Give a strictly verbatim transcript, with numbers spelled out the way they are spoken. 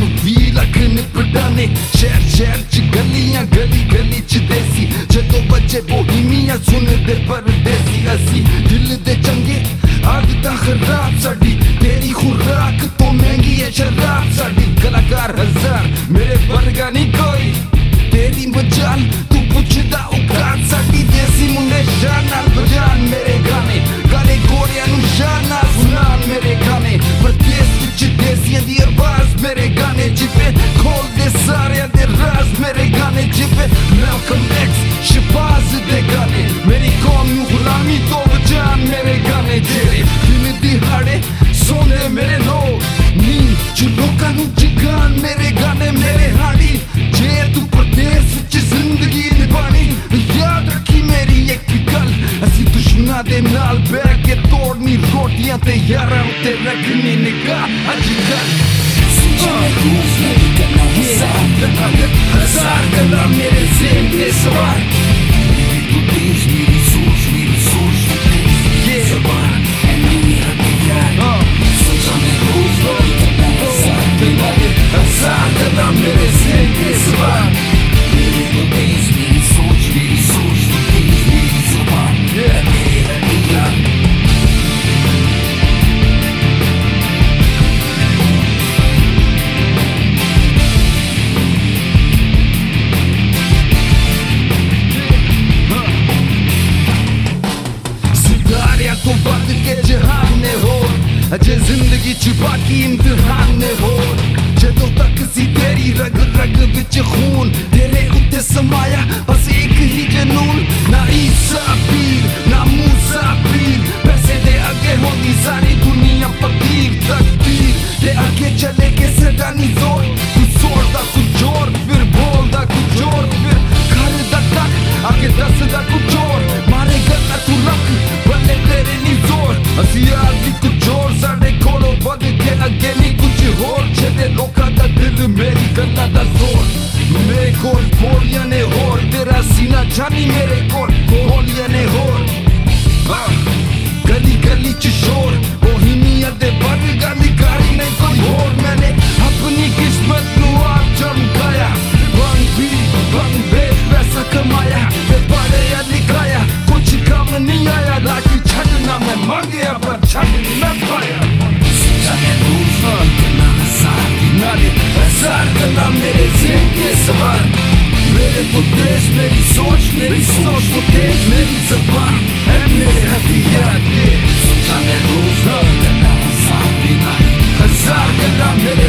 भी लख निपटाने शहर शहर च गलियां गली गली च देसी जदों बच्चे बोहीमियां सुनदे परदेसी असी दिल दे चंगे आदतां खराब साडी तेरी खुराक तो महंगी है शराब साडी कलाकार हजार मेरे वर्गा नहीं कोई तेरी मजाल तू पुछदा औकात साडी देसी मुंडे शान नाल बजान मेरे गाने काले गोरियां नू शान नाल सुनान मेरे गाने परदेस विच देसियां दी आवाज मेरे गाने जिपे खोल दे सारे दे राज मेरे गाने जिपे मैल्कम एक्स शहबाज दे गाने मेरी कौम नू गुलामी तो बजान मेरे गाने जेरे दिन दिहाड़े सोने मेरे लोग नी जो लोकां नू जगान मेरे गाने मेरे हाड़ी जे तू परदेस च जिंदगी निभानी याद रखी मेरी एक गल असी दुश्मनां दे नाल बैठ के तोड़नी रोटियां ते यारां उत्ते रखनी निगाह अजकल हजार गल्लां मेरे ज़हन दे सवाल मेरी तू तेज मेरी सोच मेरी सोच तू तेज ये ज़बान है मेरी हथियार सोचा मैं रोज हजार गल्लां मेरे ज़हन दे सवाल मेरी तू तेज मेरी सोच मेरी सोच तू तेज मेरी ज़बान है मेरी हथियार तो बद के जहान ने हो अजे जिंदगी च बाकी इम्तिहान ने हो जदों तक सी तेरी रग रग विच खून तेरे उत्ते समाया बस एक ही जनून ना ईसा पीर ना मूसा पीर पैसे दे अगे होगी सारी दुनिया फकीर तकदीर ते आगे चले के सदा नी जोर तू जोर दा कुछ जोर फिर बोल दा कुछ जोर फिर घर दा तक आगे दस दा कुछ जोर मारे गल्ला तू रख बल्ले तेरे नी जोर असी यार दी कुछ जोर साडे कोलों बद के अगे नी कुछ होर छदे लोकां दा दिल मेरी गल्ला दा जोर मेरे कोल गोलियां ने होर तेरा सीना जानी मेरे कोल गोलियां ने होर गली गली च शोर बोहीमिया दे वर्गा निकारी नहीं कोई होर मैंने अपनी किस्मत नू आप चमकाया बंग भी बंग बे पैसा कमाया ते पढ़े या लिखाया कुछ काम नहीं आया लाठी छड़ना मैं मर गया पर छड़ न पाया सोचा मैं दूसरा कितना हजार नाले हजार गल्लां मेरे ज़हन के सवाल मेरे तो देश मेरी सोच मेरी सोच तो तेज मेरी ज़बान है मेरे हथियार ये सोचा मैं दूसरा कितना हजार हजार गल्लां मेरे